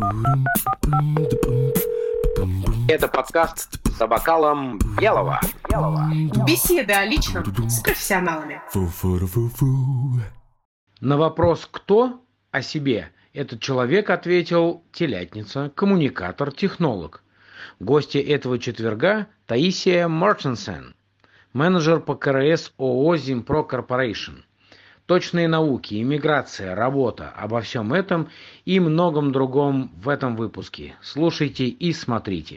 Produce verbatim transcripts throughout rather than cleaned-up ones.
Это подкаст «За бокалом белого». белого. Беседы о личном с профессионалами. На вопрос «Кто?» о себе этот человек ответил телятница, коммуникатор, технолог. Гости этого четверга – Таисия Мортенсен, менеджер по КРС ООО «Зимпро Корпорейшн». Точные науки, иммиграция, работа – обо всем этом и многом другом в этом выпуске. Слушайте и смотрите.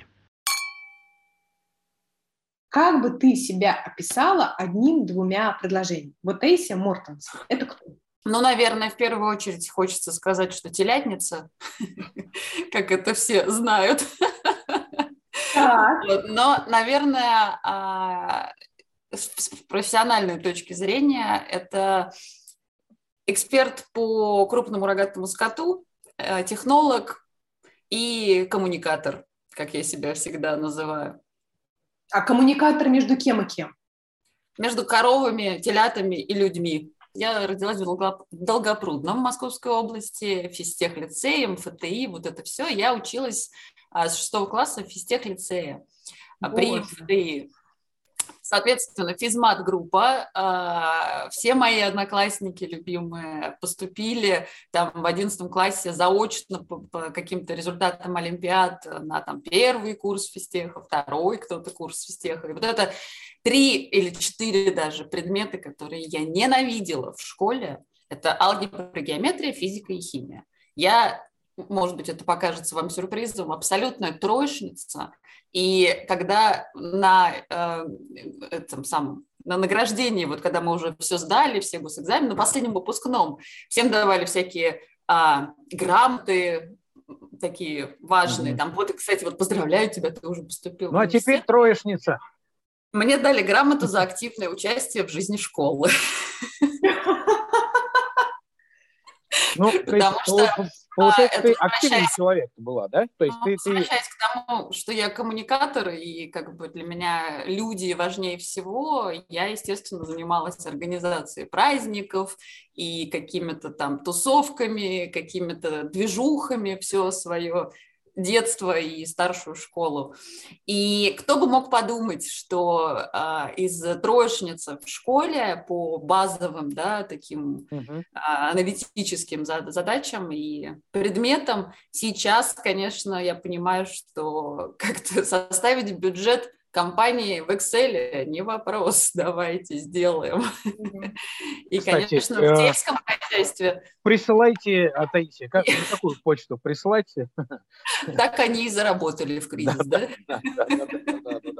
Как бы ты себя описала одним-двумя предложениями? Вот Таисия Мортенсен – это кто? Ну, наверное, в первую очередь хочется сказать, что телятница, как это все знают. Но, наверное, с профессиональной точки зрения, это эксперт по крупному рогатому скоту, технолог и коммуникатор, как я себя всегда называю. А коммуникатор между кем и кем? Между коровами, телятами и людьми. Я родилась в Долгопрудном, в Московской области, физтех-лицее, МФТИ, вот это все. Я училась с шестого класса в физтех-лицее при МФТИ. Соответственно, физмат-группа, все мои одноклассники любимые поступили там в одиннадцатом классе заочно по, по каким-то результатам олимпиад на там первый курс физтеха, второй кто-то курс физтеха. И вот это три или четыре даже предметы, которые я ненавидела в школе, это алгебра, геометрия, физика и химия. Я, может быть, это покажется вам сюрпризом, абсолютная троечница. И когда на э, этом самом, на награждении, вот когда мы уже все сдали, все госэкзамены, на последнем выпускном всем давали всякие а, грамоты, такие важные. Mm-hmm. Там, вот, кстати, вот поздравляю тебя, ты уже поступил. Ну, а теперь троечница. Мне дали грамоту за активное участие в жизни школы. Ну, потому что получается, ты активный человек была, да? То есть ты, возвращаясь ты... к тому, что я коммуникатор, и как бы для меня люди важнее всего, я, естественно, занималась организацией праздников и какими-то там тусовками, какими-то движухами, все свое детство и старшую школу. И кто бы мог подумать, что а, из троечницы в школе по базовым, да, таким uh-huh. а, аналитическим задачам и предметам сейчас, конечно, я понимаю, что как-то составить бюджет компании в Excel не вопрос, давайте сделаем. Mm-hmm. И, Кстати, конечно, в сельском хозяйстве... Присылайте, а, Таисия, как, на какую почту присылайте? Так они и заработали в кризис, да? Да, да, да, да.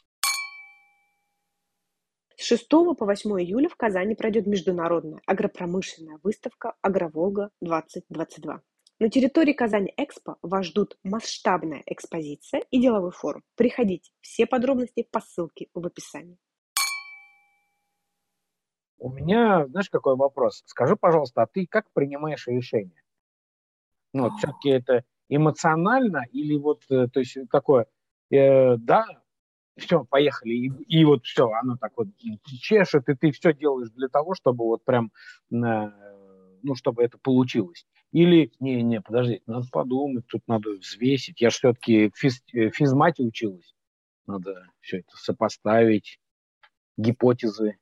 С шестого по восьмое июля в Казани пройдет международная агропромышленная выставка «Агроволга-двадцать двадцать два». На территории Казань Экспо вас ждут масштабная экспозиция и деловой форум. Приходите. Все подробности по ссылке в описании. У меня, знаешь, какой вопрос? Скажи, пожалуйста, а ты как принимаешь решения? Ну, вот, все-таки это эмоционально или вот, то есть, такое, э, да, все, поехали, и, и вот все, оно так вот чешет, и ты все делаешь для того, чтобы вот прям, э, ну, чтобы это получилось. Или, не-не, подождите, надо подумать, тут надо взвесить. Я же все-таки в физ, физмате училась. Надо все это сопоставить, гипотезы.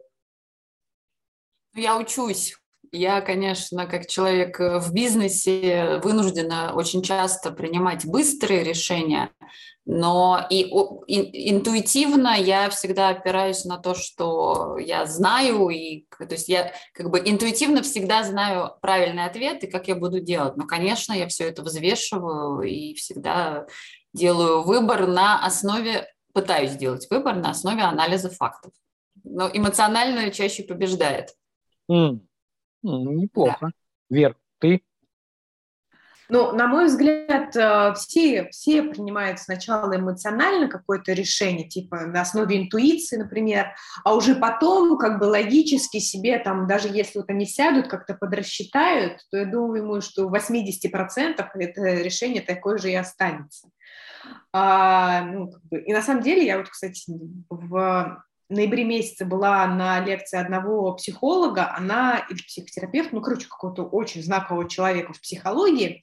Я учусь. Я, конечно, как человек в бизнесе вынуждена очень часто принимать быстрые решения, но и, и интуитивно я всегда опираюсь на то, что я знаю, и то есть я как бы интуитивно всегда знаю правильный ответ и как я буду делать. Но, конечно, я все это взвешиваю и всегда делаю выбор на основе, пытаюсь сделать выбор на основе анализа фактов. Но эмоционально чаще побеждает. Mm. Неплохо. Да. Вер, ты? Ну, на мой взгляд, все, все принимают сначала эмоционально какое-то решение, типа на основе интуиции, например, а уже потом как бы логически себе, там, даже если вот они сядут, как-то подрасчитают, то я думаю, что в восемьдесят процентов это решение такое же и останется. А, ну, как бы, и на самом деле я вот, кстати, в... В ноябре месяце была на лекции одного психолога, она или психотерапевт, ну, короче, какого-то очень знакового человека в психологии,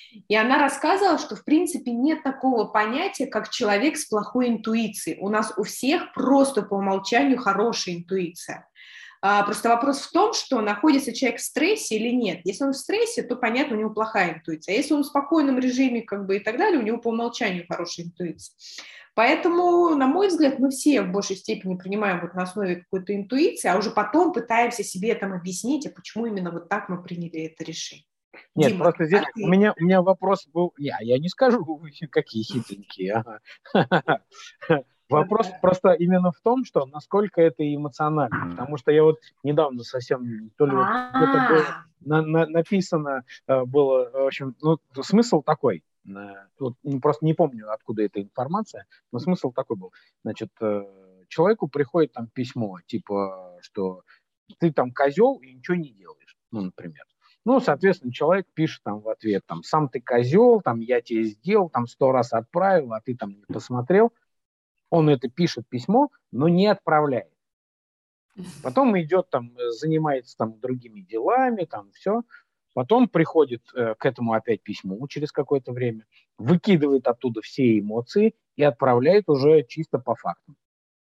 И она рассказывала, что, в принципе, нет такого понятия, как человек с плохой интуицией. У нас у всех просто по умолчанию хорошая интуиция. А, просто вопрос в том, что находится человек в стрессе или нет. Если он в стрессе, то, понятно, у него плохая интуиция. А если он в спокойном режиме как бы, и так далее, у него по умолчанию хорошая интуиция. Поэтому, на мой взгляд, мы все в большей степени принимаем вот на основе какой-то интуиции, а уже потом пытаемся себе там объяснить, а почему именно вот так мы приняли это решение. Нет, Дима, просто здесь а ты? у меня, у меня вопрос был... Я, я не скажу, вы какие хитренькие. Ага. Вопрос Да. просто именно в том, что насколько это эмоционально. Потому что я вот недавно совсем, то ли вот где-то было А, на- на- написано, э, было, в общем, ну, смысл такой. э, вот, ну, просто не помню, откуда эта информация, но смысл такой был. Значит, э, человеку приходит там письмо, типа, что ты там козел и ничего не делаешь, ну, например. Ну, соответственно, человек пишет там в ответ, там, сам ты козел, там, я тебе сделал, там, сто раз отправил, а ты там не посмотрел. Он это пишет письмо, но не отправляет. Потом идет там, занимается там другими делами, там все. Потом приходит э, к этому опять письмо через какое-то время, выкидывает оттуда все эмоции и отправляет уже чисто по факту.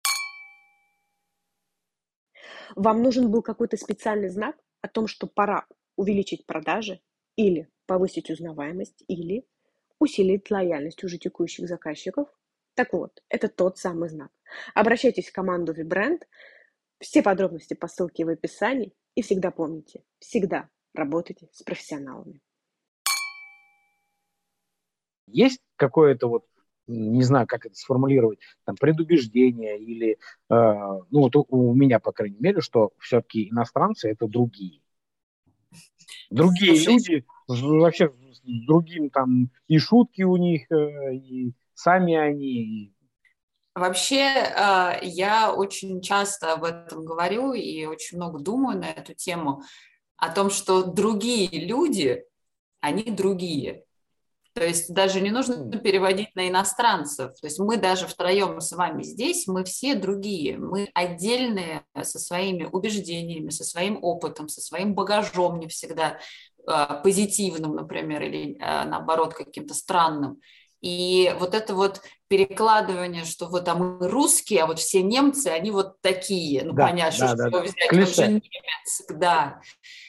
Вам нужен был какой-то специальный знак о том, что пора увеличить продажи или повысить узнаваемость, или усилить лояльность уже текущих заказчиков? Так вот, это тот самый знак. Обращайтесь в команду VBrand, все подробности по ссылке в описании, и всегда помните, всегда работайте с профессионалами. Есть какое-то вот, не знаю, как это сформулировать, там, предубеждение или, э, ну вот у, у меня, по крайней мере, что все-таки иностранцы это другие. Другие Слушай, люди, с- вообще с другим там и шутки у них, э, и сами они. и- вообще, э, я очень часто об этом говорю и очень много думаю на эту тему, о том, что другие люди, они другие. То есть даже не нужно переводить на иностранцев. То есть мы даже втроем с вами здесь, мы все другие. Мы отдельные со своими убеждениями, со своим опытом, со своим багажом не всегда э, позитивным, например, или э, наоборот каким-то странным. И вот это вот перекладывание, что вот а мы русские, а вот все немцы, они вот такие. Ну, Да, понятно, да, что да, его да. взять, он же Клише. немец, да.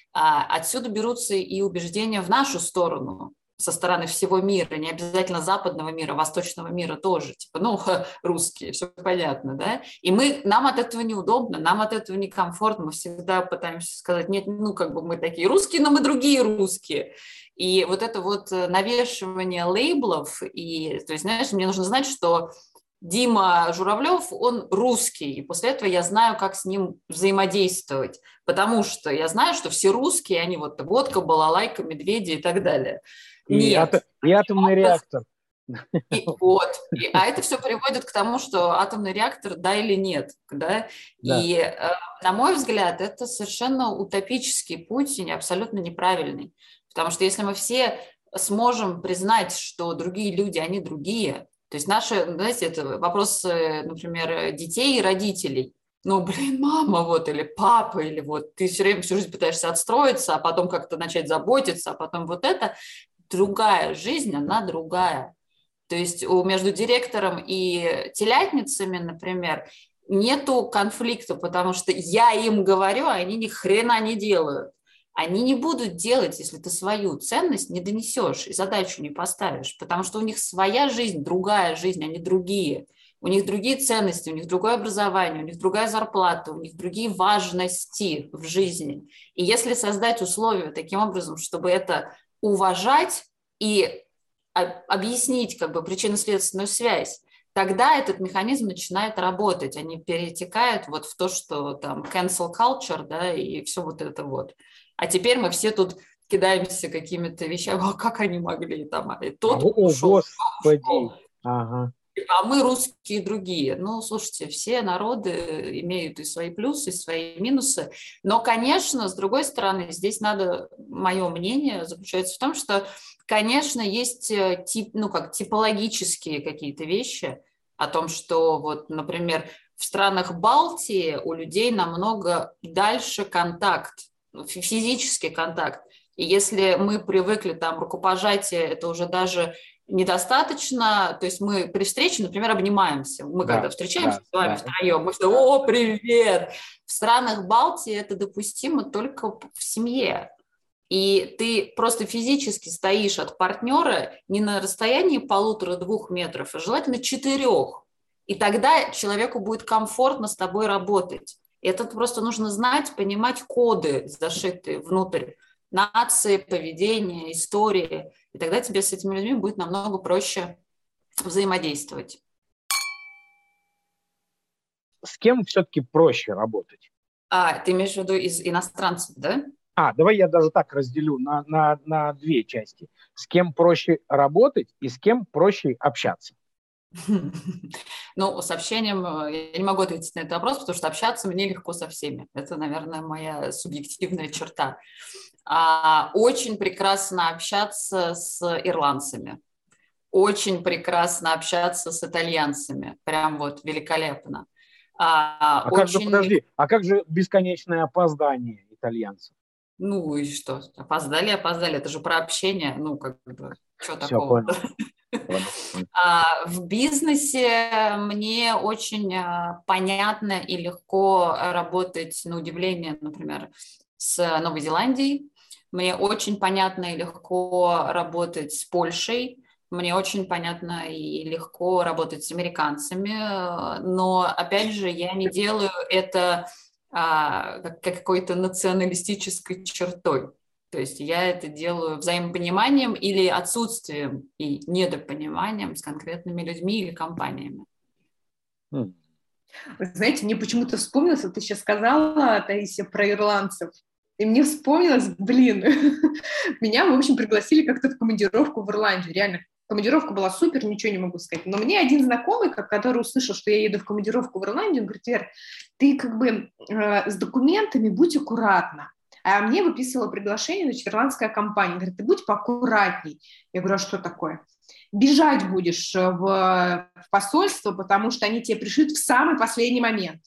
А отсюда берутся и убеждения в нашу сторону со стороны всего мира, не обязательно западного мира, восточного мира тоже, типа, ну, русские, все понятно, да, и мы, нам от этого неудобно, нам от этого некомфортно, мы всегда пытаемся сказать, нет, ну, как бы мы такие русские, но мы другие русские, и вот это вот навешивание лейблов, и, то есть, знаешь, мне нужно знать, что Дима Журавлев, он русский, и после этого я знаю, как с ним взаимодействовать, потому что я знаю, что все русские, они вот водка, балалайка, медведи и так далее. И, Нет. ато- и атомный реактор. И, вот. И, а это все приводит к тому, что атомный реактор, да или нет. Да? Да. И, э, на мой взгляд, это совершенно утопический путь и абсолютно неправильный. Потому что если мы все сможем признать, что другие люди, они другие, то есть наши, знаете, это вопрос, например, детей и родителей. Ну, блин, мама вот, или папа, или вот ты все время всю жизнь пытаешься отстроиться, а потом как-то начать заботиться, а потом вот это. Другая жизнь, она другая. То есть у, между директором и телятницами, например, нету конфликта, потому что я им говорю, а они ни хрена не делают. Они не будут делать, если ты свою ценность не донесешь и задачу не поставишь, потому что у них своя жизнь, другая жизнь, они другие. У них другие ценности, у них другое образование, у них другая зарплата, у них другие важности в жизни. И если создать условия таким образом, чтобы это уважать и объяснить как бы причинно-следственную связь, тогда этот механизм начинает работать, они перетекают вот в то, что там cancel culture, да, и все вот это вот. А теперь мы все тут кидаемся какими-то вещами, а как они могли там, и тот О, ушел, Господи. ушел. Ага. А мы русские другие. Ну, слушайте, все народы имеют и свои плюсы, и свои минусы. Но, конечно, с другой стороны, здесь надо, мое мнение заключается в том, что, конечно, есть тип, ну, как типологические какие-то вещи о том, что, вот, например, в странах Балтии у людей намного дальше контакт, физический контакт. И если мы привыкли, там, рукопожатие, это уже даже недостаточно, то есть мы при встрече, например, обнимаемся. Мы Да, когда встречаемся да, с вами да. втроем, мы все, о, привет! В странах Балтии это допустимо только в семье. И ты просто физически стоишь от партнера не на расстоянии полутора-двух метров, а желательно четырех. И тогда человеку будет комфортно с тобой работать. И это просто нужно знать, понимать коды, зашитые внутрь нации, поведения, истории. И тогда тебе с этими людьми будет намного проще взаимодействовать. С кем все-таки проще работать? А, ты имеешь в виду из иностранцев, да? А, давай я даже так разделю на, на, на две части. С кем проще работать и с кем проще общаться? Ну, с общением я не могу ответить на этот вопрос, потому что общаться мне легко со всеми. Это, наверное, моя субъективная черта. А, очень прекрасно общаться с ирландцами. Очень прекрасно общаться с итальянцами. Прям вот великолепно. А, А очень... как же, подожди, а как же бесконечное опоздание итальянцев? Ну и что? Опоздали, опоздали. Это же про общение. Ну, как бы, что Все, такого? понял. А, в бизнесе мне очень а, понятно и легко работать, на удивление, например, с Новой Зеландией. Мне очень понятно и легко работать с Польшей. Мне очень понятно и легко работать с американцами. Но, опять же, я не делаю это а, как какой-то националистической чертой. То есть я это делаю взаимопониманием или отсутствием и недопониманием с конкретными людьми или компаниями. Хм. Вы знаете, мне почему-то вспомнилось, вот ты сейчас сказала, Таисия, про ирландцев. И мне вспомнилось, блин, меня, в общем, пригласили как-то в командировку в Ирландию. Реально, командировка была супер, ничего не могу сказать. Но мне один знакомый, который услышал, что я еду в командировку в Ирландию, он говорит: Вер, ты как бы э, с документами будь аккуратна. А мне выписывала приглашение, значит, ирландская компания. Говорит, ты будь поаккуратней. Я говорю, а что такое? Бежать будешь в, в посольство, потому что они тебе пришлют в самый последний момент.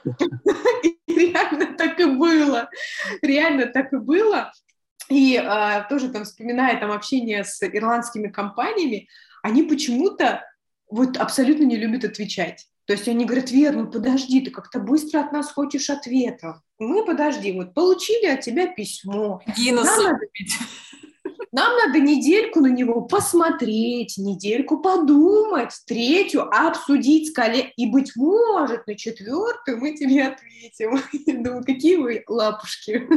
И реально так и было. Реально так и было. И а, тоже там, вспоминая там общение с ирландскими компаниями, они почему-то вот абсолютно не любят отвечать. То есть они говорят: Вер, ну подожди, ты как-то быстро от нас хочешь ответов. Мы, подожди, вот получили от тебя письмо. Нам надо, нам надо недельку на него посмотреть, недельку подумать, третью обсудить с коллегой, и, быть может, на четвертую мы тебе ответим. Я думаю, какие вы лапушки.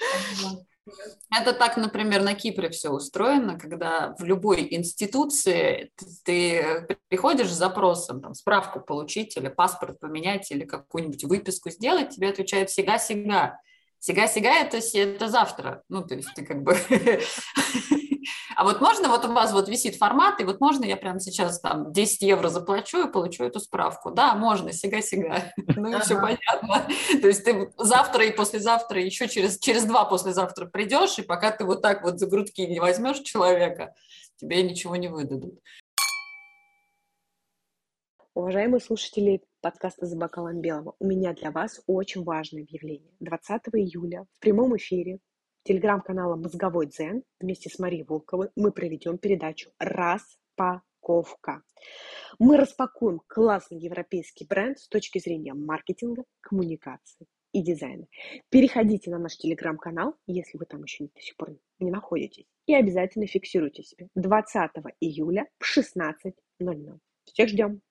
Это так, например, на Кипре все устроено, когда в любой институции ты приходишь с запросом, там, справку получить или паспорт поменять или какую-нибудь выписку сделать, тебе отвечают «сега-сега». «Сега-сега» — это, это завтра. Ну, то есть ты как бы... А вот можно, вот у вас вот висит формат, и вот можно я прямо сейчас там десять евро заплачу и получу эту справку? Да, можно, сега-сега. Ну и все понятно. То есть ты завтра и послезавтра, еще через, через два послезавтра придешь, и пока ты вот так вот за грудки не возьмешь человека, тебе ничего не выдадут. Уважаемые слушатели подкаста «За бокалом белого», у меня для вас очень важное объявление. двадцатого июля в прямом эфире телеграм-канала «Мозговой дзен» вместе с Марией Волковой мы проведем передачу «Распаковка». Мы распакуем классный европейский бренд с точки зрения маркетинга, коммуникации и дизайна. Переходите на наш телеграм-канал, если вы там еще до сих пор не находитесь, и обязательно фиксируйте себе двадцатого июля в шестнадцать ноль ноль. Всех ждем!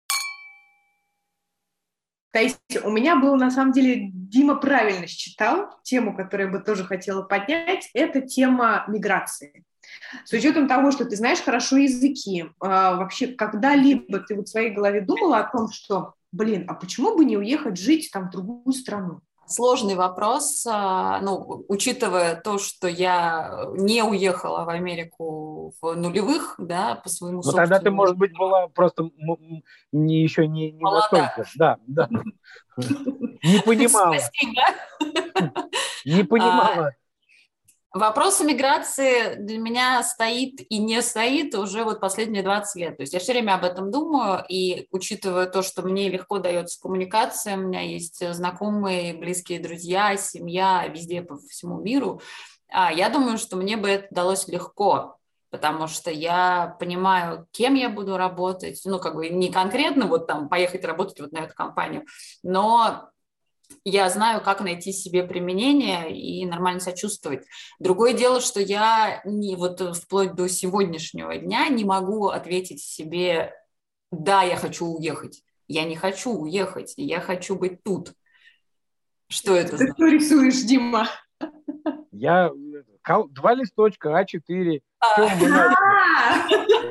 Таисия, у меня был, на самом деле, Дима правильно считал тему, которую я бы тоже хотела поднять, это тема миграции. С учетом того, что ты знаешь хорошо языки, вообще когда-либо ты вот в своей голове думала о том, что, блин, а почему бы не уехать жить там в другую страну? Сложный вопрос, ну, учитывая то, что я не уехала в Америку в нулевых, да, по своему Ну, собственному... тогда ты, может быть, была просто не, еще не, не настолько. Да, да. Не понимала. Спасибо. Не понимала. Вопрос миграции для меня стоит и не стоит уже вот последние двадцать лет. То есть я все время об этом думаю, и учитывая то, что мне легко дается коммуникация, у меня есть знакомые, близкие друзья, семья везде по всему миру, А, я думаю, что мне бы это далось легко, потому что я понимаю, кем я буду работать, ну, как бы не конкретно вот там поехать работать вот на эту компанию, но я знаю, как найти себе применение и нормально себя чувствовать. Другое дело, что я не, вот вплоть до сегодняшнего дня не могу ответить себе, да, я хочу уехать. Я не хочу уехать, я хочу быть тут. Что это Ты значит? что рисуешь, Дима? Я кол- два листочка а четыре. Все, мы А,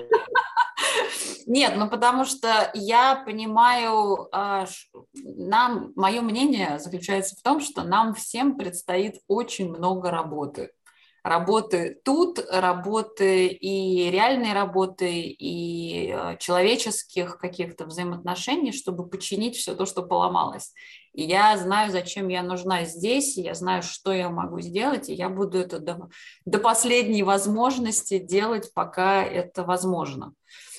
Нет, ну потому что я понимаю, а, ш- нам, мое мнение заключается в том, что нам всем предстоит очень много работы. Работы тут, работы и реальной работы, и э, человеческих каких-то взаимоотношений, чтобы починить все то, что поломалось. И я знаю, зачем я нужна здесь, и я знаю, что я могу сделать, и я буду это до, до последней возможности делать, пока это возможно.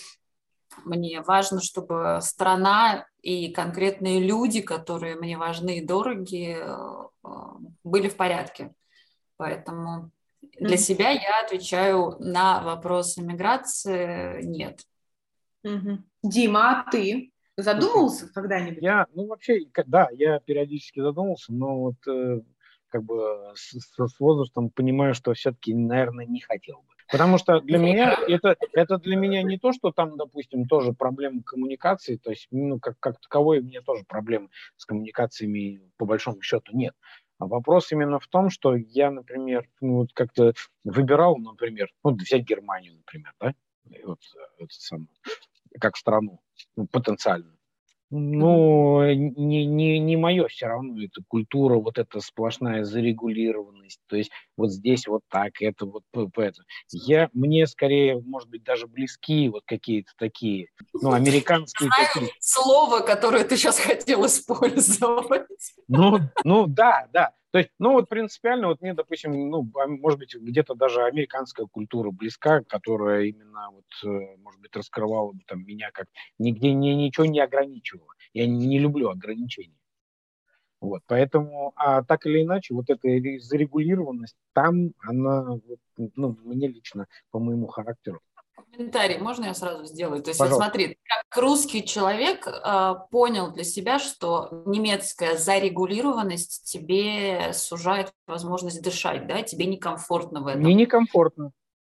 Мне важно, чтобы страна и конкретные люди, которые мне важны и дороги, э, э, были в порядке. Поэтому для Мгм. себя я отвечаю на вопрос иммиграции нет. Мгм. Дима, а ты задумывался когда-нибудь? Я, ну вообще, к- да, я периодически задумался, но вот э, как бы с, с- с возрастом понимаю, что все-таки, наверное, не хотел бы. Потому что для меня это, это для меня не то, что там, допустим, тоже проблема коммуникации, то есть, ну, как, как таковой у меня тоже проблем с коммуникациями по большому счету нет. А вопрос именно в том, что я, например, ну, вот как-то выбирал, например, ну, взять Германию, например, да, и вот, э, это самое, как страну, ну, потенциальную. Мгм. Ну, не, не, не мое все равно, это культура, вот эта сплошная зарегулированность, то есть вот здесь вот так, это вот п- п- это. Я, мне скорее, может быть, даже близки вот какие-то такие, ну, американские такие. Слово, которое ты сейчас хотел использовать. Ну, ну да, да. То есть, ну вот принципиально, вот мне, допустим, ну, а может быть, где-то даже американская культура близка, которая именно вот, э, может быть, раскрывала бы там меня как нигде не, ничего не ограничивала. Я не, не люблю ограничений. Вот, поэтому, а так или иначе, вот эта ре- зарегулированность там, она, вот, ну, мне лично, по моему характеру. Комментарий можно я сразу сделаю? То есть вот Пожалуйста. смотри, как русский человек э, понял для себя, что немецкая зарегулированность тебе сужает возможность дышать, да, тебе некомфортно в Мне этом. некомфортно.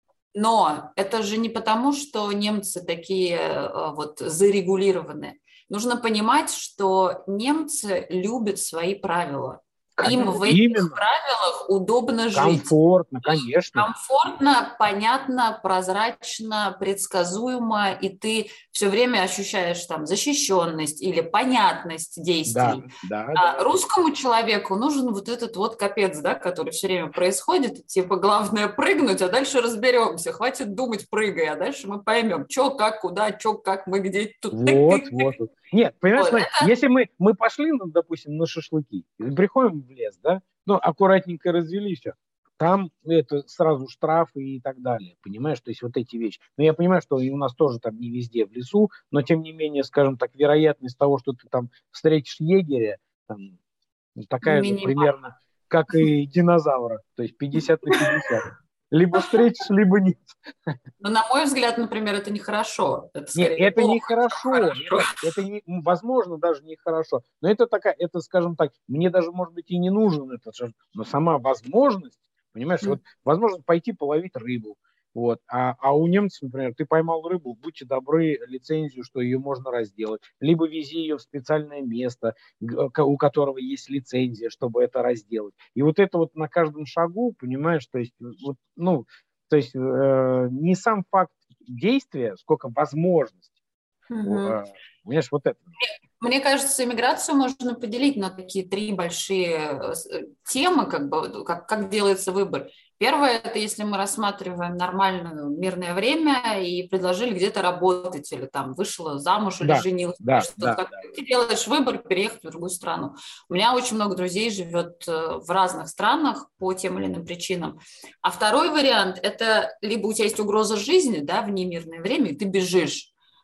Но это же не потому, что немцы такие э, вот зарегулированные. Нужно понимать, что немцы любят свои правила. Им в этих Именно. правилах удобно жить. Комфортно, конечно. Комфортно, понятно, прозрачно, предсказуемо, и ты все время ощущаешь там защищенность или понятность действий. Да, да, А да. русскому человеку нужен вот этот вот капец, да, который все время происходит. Типа, главное прыгнуть, а дальше разберемся. Хватит думать, прыгай, а дальше мы поймем, что, как, куда, что, как, мы где. Тут Вот, тык-тык-тык. вот. вот. Нет, понимаешь, Вот. смотри, если мы, мы пошли, ну, допустим, на шашлыки, и приходим в лес, да, ну, аккуратненько развели все, там это сразу штрафы и так далее, понимаешь, то есть вот эти вещи. Но я понимаю, что и у нас тоже там не везде в лесу, но тем не менее, скажем так, вероятность того, что ты там встретишь егеря, там, ну, такая же Минимально. примерно, как и динозавра, то есть пятьдесят на пятьдесят. Либо встретишь, либо нет. Но, на мой взгляд, например, это нехорошо. Это Нет, скорее это плохо, нехорошо, чем хорошо. это, это не, м, возможно, даже нехорошо, но это такая, это, скажем так, мне даже, может быть, и не нужен этот шаг, но сама возможность, понимаешь, вот возможность пойти половить рыбу, вот, а, а у немцев, например, ты поймал рыбу, будьте добры, лицензию, что ее можно разделать, либо вези ее в специальное место, г- ко- у которого есть лицензия, чтобы это разделать, и вот это вот на каждом шагу, понимаешь, то есть, вот, ну, то есть э, не сам факт действия, сколько возможностей. Мгм. Э, Понимаешь, вот это. Мне кажется, иммиграцию можно поделить на такие три большие э, с- э, темы, как бы, как, как делается выбор. Первое, это если мы рассматриваем нормальное мирное время и предложили где-то работать, или там вышла замуж, или Да, женилась, или да, что-то да, такое. да. Ты делаешь выбор переехать в другую страну. У меня очень много друзей живет э, в разных странах по тем или иным причинам. А второй вариант, это либо у тебя есть угроза жизни, да, в немирное время, и ты бежишь.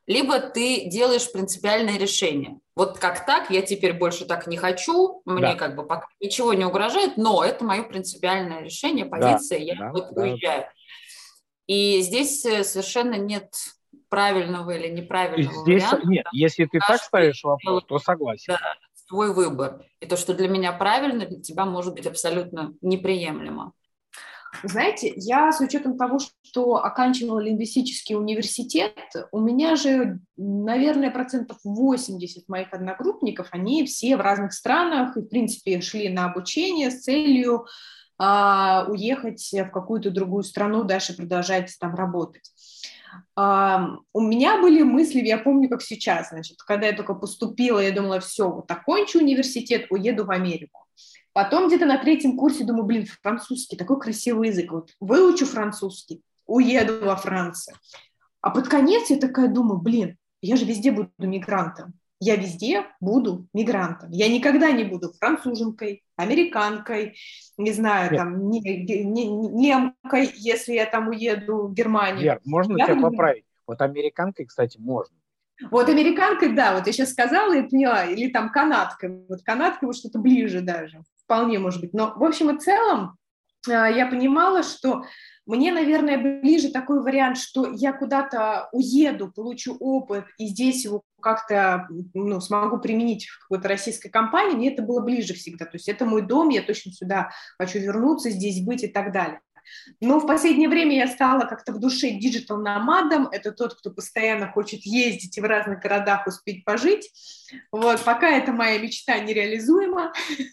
либо ты делаешь принципиальное решение. Вот как так, я теперь больше так не хочу, мне Да. как бы пока ничего не угрожает, но это мое принципиальное решение, позиция, Да, я да, вот да. уезжаю. И здесь э, совершенно нет правильного или неправильного Здесь варианта. нет, если ты так Каждый ставишь вопрос, делает, то согласен. да, свой выбор. И то, что для меня правильно, для тебя может быть абсолютно неприемлемо. Знаете, я с учетом того, что оканчивала лингвистический университет, у меня же, наверное, процентов восемьдесят моих одногруппников, они все в разных странах и, в принципе, шли на обучение с целью а, уехать в какую-то другую страну, дальше продолжать там работать. А, у меня были мысли, я помню, как сейчас, значит, когда я только поступила, я думала, все, вот окончу университет, уеду в Америку. Потом где-то на третьем курсе думаю, блин, французский, такой красивый язык, вот выучу французский, уеду во Францию. А под конец я такая думаю, блин, я же везде буду мигрантом, я везде буду мигрантом, я никогда не буду француженкой, американкой, не знаю, Нет. там, не, не, немкой, если я там уеду в Германию. Вер, можно Я тебя буду... поправить? Вот американкой, кстати, можно. Вот американкой, да, вот я сейчас сказала и поняла, или там канадкой, вот канадкой вот что-то ближе даже, вполне может быть. Но в общем и целом я понимала, что мне, наверное, ближе такой вариант, что я куда-то уеду, получу опыт, и здесь его как-то ну, смогу применить в какой-то российской компании, мне это было ближе всегда. То есть это мой дом, я точно сюда хочу вернуться, здесь быть и так далее. Но в последнее время я стала как-то в душе диджитал-номадом. Это тот, кто постоянно хочет ездить и в разных городах успеть пожить. Вот, пока это моя мечта нереализуема,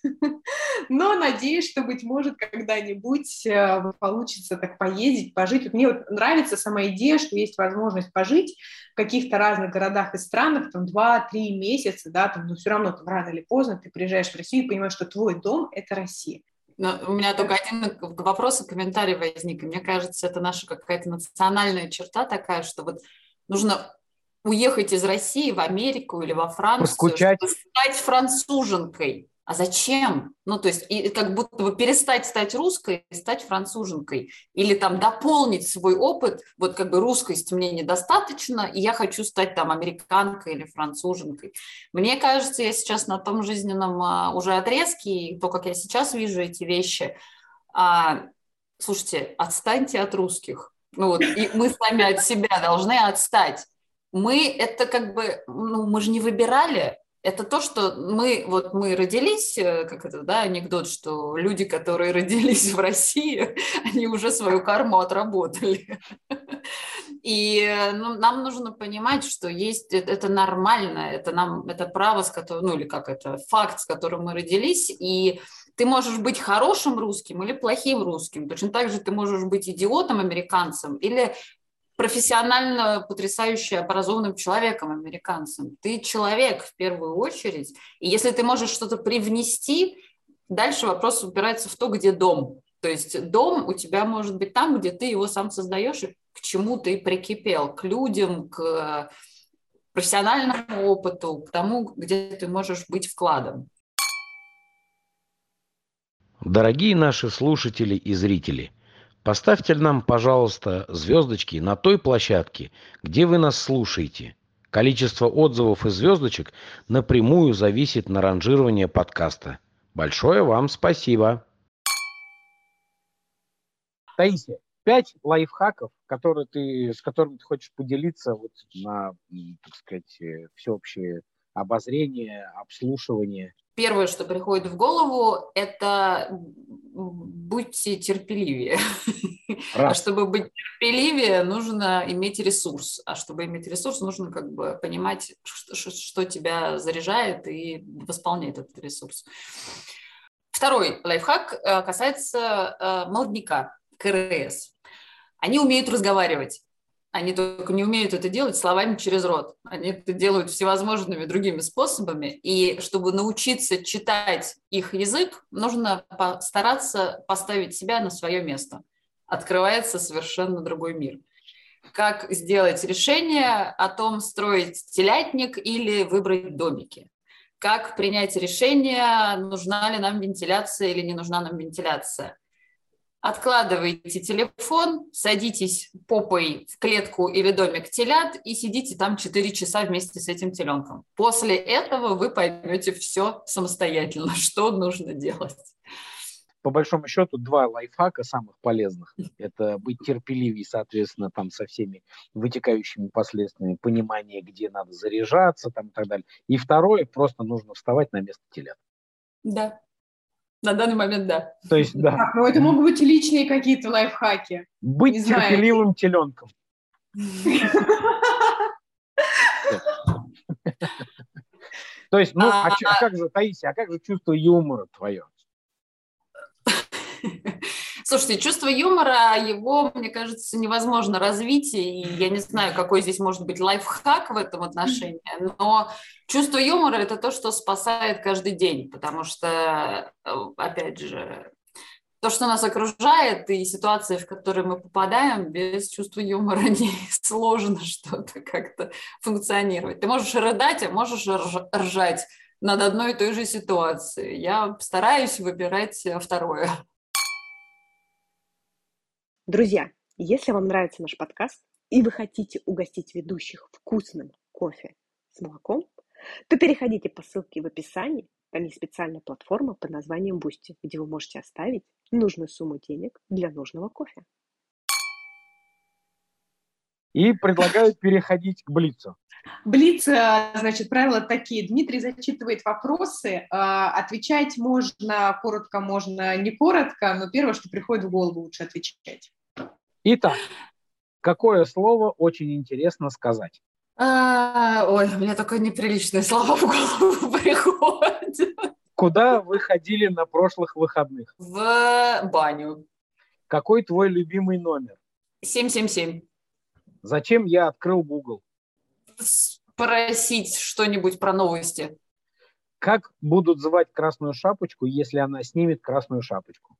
но надеюсь, что, быть может, когда-нибудь получится так поездить, пожить. Вот мне вот нравится сама идея, что есть возможность пожить в каких-то разных городах и странах, там, два-три месяца, да, там, но все равно там, рано или поздно ты приезжаешь в Россию и понимаешь, что твой дом – это Россия. Но у меня только один вопрос и комментарий возник. И мне кажется, это наша какая-то национальная черта такая, что вот нужно уехать из России в Америку или во Францию, Поскучать. чтобы стать француженкой. А зачем? Ну, то есть, и как будто бы перестать стать русской и стать француженкой. Или там дополнить свой опыт, вот как бы русскость мне недостаточно, и я хочу стать там американкой или француженкой. Мне кажется, я сейчас на том жизненном а, уже отрезке, и то, как я сейчас вижу эти вещи, а, слушайте, отстаньте от русских. Ну, вот, и мы с вами от себя должны отстать. Мы это как бы, ну, мы же не выбирали. Это то, что мы, вот мы родились, как это, да, анекдот, что люди, которые родились в России, они уже свою карму отработали. И ну, нам нужно понимать, что есть, это, это нормально, это, нам, это право, с которым, ну или как это, факт, с которым мы родились, и ты можешь быть хорошим русским или плохим русским. Точно так же ты можешь быть идиотом, американцем, или профессионально потрясающе образованным человеком, американцем. Ты человек в первую очередь, и если ты можешь что-то привнести, дальше вопрос упирается в то, где дом. То есть дом у тебя может быть там, где ты его сам создаешь, и к чему ты прикипел, к людям, к профессиональному опыту, к тому, где ты можешь быть вкладом. Дорогие наши слушатели и зрители, поставьте нам, пожалуйста, звездочки на той площадке, где вы нас слушаете. Количество отзывов и звездочек напрямую зависит на ранжирование подкаста. Большое вам спасибо. Таисия, пять лайфхаков, которые ты, с которыми ты хочешь поделиться вот на, так сказать, всеобщее обозрение, обслушивание. Первое, что приходит в голову, это будьте терпеливее. А чтобы быть терпеливее, нужно иметь ресурс. А чтобы иметь ресурс, нужно как бы понимать, что, что тебя заряжает, и восполнять этот ресурс. Второй лайфхак касается молодняка, КРС. Они умеют разговаривать. Они только не умеют это делать словами через рот. Они это делают всевозможными другими способами. И чтобы научиться читать их язык, нужно постараться поставить себя на свое место. Открывается совершенно другой мир. Как сделать решение о том, строить телятник или выбрать домики? Как принять решение, нужна ли нам вентиляция или не нужна нам вентиляция? Откладывайте телефон, садитесь попой в клетку или домик телят и сидите там четыре часа вместе с этим теленком. После этого вы поймете все самостоятельно, что нужно делать. По большому счету, два лайфхака самых полезных. Это быть терпеливее, соответственно, там со всеми вытекающими последствиями, понимание, где надо заряжаться там, и так далее. И второе, просто нужно вставать на место телят. Да. На данный момент, да. То есть, да. Так, ну это могут быть личные какие-то лайфхаки. Быть Не знаю. терпеливым теленком. То есть, ну, а, а как же, Таисия, а как же чувство юмора твое? Слушайте, чувство юмора, его, мне кажется, невозможно развить, и я не знаю, какой здесь может быть лайфхак в этом отношении, но чувство юмора – это то, что спасает каждый день, потому что, опять же, то, что нас окружает, и ситуации, в которые мы попадаем, без чувства юмора не сложно что-то как-то функционировать. Ты можешь рыдать, а можешь ржать над одной и той же ситуацией. Я стараюсь выбирать второе. Друзья, если вам нравится наш подкаст и вы хотите угостить ведущих вкусным кофе с молоком, то переходите по ссылке в описании. Там есть специальная платформа под названием Boosty, где вы можете оставить нужную сумму денег для нужного кофе. И предлагаю переходить к Блицу. Блиц, значит, правила такие. Дмитрий зачитывает вопросы. Отвечать можно коротко, можно не коротко, но первое, что приходит в голову, лучше отвечать. Итак, какое слово очень интересно сказать? А, ой, у меня такое неприличное слово в голову приходит. Куда вы ходили на прошлых выходных? В баню. Какой твой любимый номер? семь семь семь. Зачем я открыл Google? Спросить что-нибудь про новости. Как будут звать красную шапочку, если она снимет красную шапочку?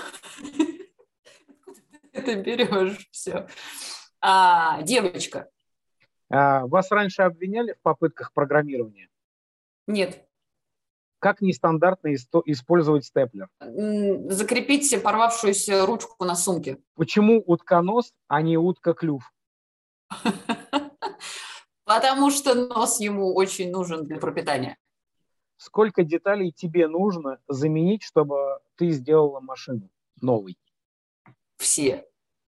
Ты берешь все. А, девочка. А, вас раньше обвиняли в попытках программирования? Нет. Как нестандартно исто- использовать степлер? Закрепить порвавшуюся ручку на сумке. Почему утконос, а не утка-клюв? Потому что нос ему очень нужен для пропитания. Сколько деталей тебе нужно заменить, чтобы ты сделала машину новой? Все.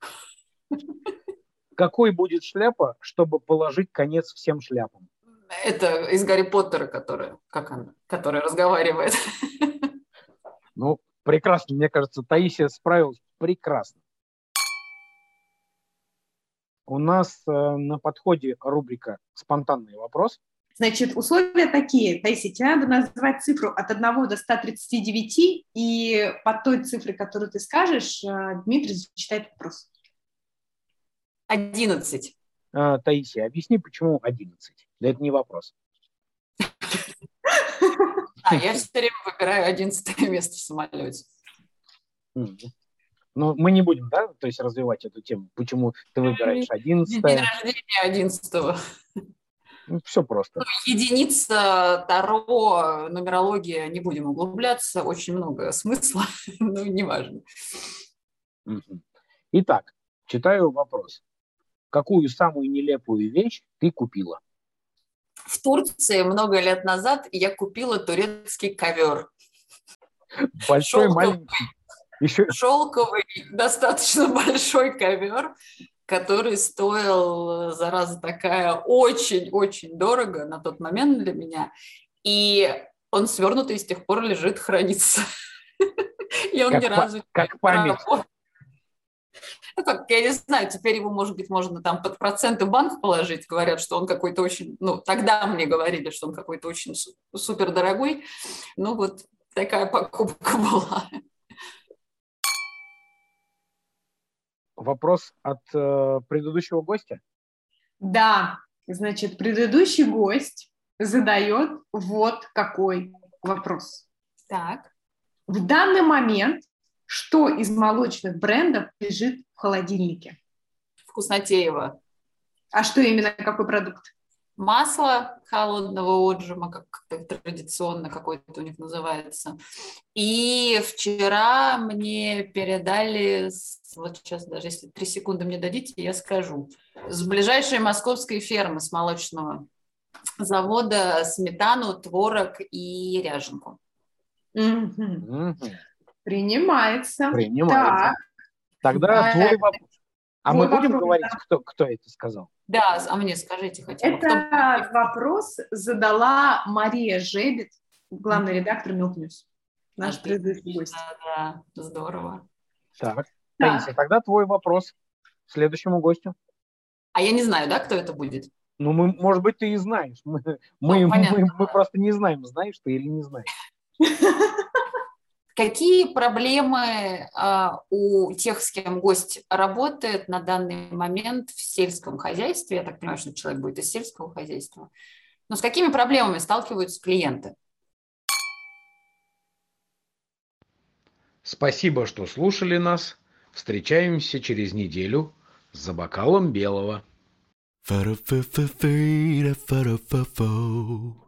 Какой будет шляпа, чтобы положить конец всем шляпам? Это из Гарри Поттера, которая, как она, которая разговаривает. Ну, прекрасно. Мне кажется, Таисия справилась прекрасно. У нас э, на подходе рубрика «Спонтанный вопрос». Значит, условия такие. Таисия, тебе надо назвать цифру от одного до ста тридцати девяти, и по той цифре, которую ты скажешь, Дмитрий зачитает вопрос. Одиннадцать. Э, Таисия, объясни, почему одиннадцать? Да это не вопрос. А, я все время выбираю одиннадцатое место в самолете. Ну, мы не будем, да, то есть развивать эту тему. Почему ты выбираешь одиннадцатое? День рождения одиннадцатого. Ну, все просто. Ну, единица, таро, нумерология, не будем углубляться, очень много смысла, но неважно. Итак, читаю вопрос. Какую самую нелепую вещь ты купила? В Турции много лет назад я купила турецкий ковер. Большой, Шелковый. маленький. Еще... Шелковый, достаточно большой ковер, который стоил, зараза такая, очень-очень дорого на тот момент для меня. И он свернутый с тех пор лежит, хранится. И он как ни разу не как память. Ну, как, я не знаю, теперь его, может быть, можно там под проценты в банк положить. Говорят, что он какой-то очень... Ну, тогда мне говорили, что он какой-то очень супер дорогой. Ну, вот такая покупка была. Вопрос от э, предыдущего гостя? Да, значит, предыдущий гость задает вот какой вопрос. Так. В данный момент что из молочных брендов лежит в холодильнике? Вкуснотеево. А что именно, какой продукт? масло холодного отжима, как как традиционно какой-то у них называется. И вчера мне передали, с- вот сейчас даже если три секунды мне дадите, я скажу, с ближайшей московской фермы, с молочного завода сметану, творог и ряженку. Мгм. Мгм. Принимается. Принимается. Так, Тогда э, твой вопрос. А твой мы будем вопрос, говорить, да. кто, кто это сказал? Да, а мне скажите хотя бы, кто... Этот вопрос задала Мария Жебет, главный редактор Milk News, наш предыдущий гость. Да, да, здорово. Так, Так. Таисия, тогда твой вопрос следующему гостю. А я не знаю, да, кто это будет? Ну, мы, может быть, ты и знаешь. Мы, Ну, мы, понятно. мы, мы просто не знаем, знаешь ты или не знаешь. Какие проблемы а, у тех, с кем гость работает на данный момент в сельском хозяйстве? Я так понимаю, что человек будет из сельского хозяйства. Но с какими проблемами сталкиваются клиенты? Спасибо, что слушали нас. Встречаемся через неделю за бокалом белого. Fa-da-fa-fa-fa-da-fa-da-fa-fo.